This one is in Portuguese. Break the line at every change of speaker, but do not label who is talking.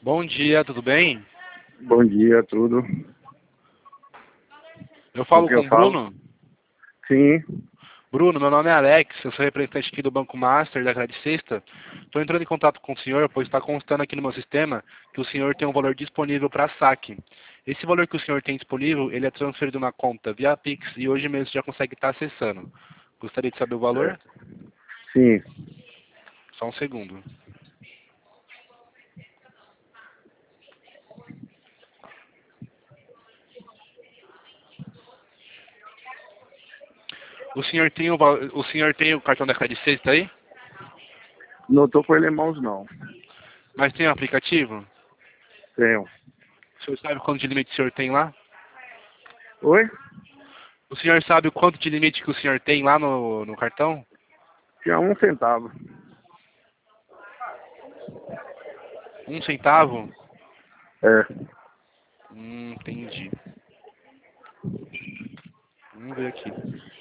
Bom dia, tudo bem?
Bom dia, tudo.
Eu
Com
falo
quem
com
eu
o
falo?
Bruno.
Sim,
Bruno, meu nome é Alex, eu sou representante aqui do Banco Master da Credit Sexta. Estou entrando em contato com o senhor, pois está constando aqui no meu sistema que o senhor tem um valor disponível para saque. Esse valor que o senhor tem disponível, ele é transferido na conta via Pix e hoje mesmo já consegue estar acessando. Gostaria de saber o valor?
sim.
Só um segundo. O senhor tem o cartão da Credit Sexta aí?
Não tô com ele em mãos, não.
Mas tem o aplicativo?
Tenho.
O senhor sabe quanto de limite o senhor tem lá?
Oi?
O senhor sabe o quanto de limite que o senhor tem lá no cartão?
Tinha 1 centavo.
1 centavo?
É.
Entendi. Vamos ver aqui.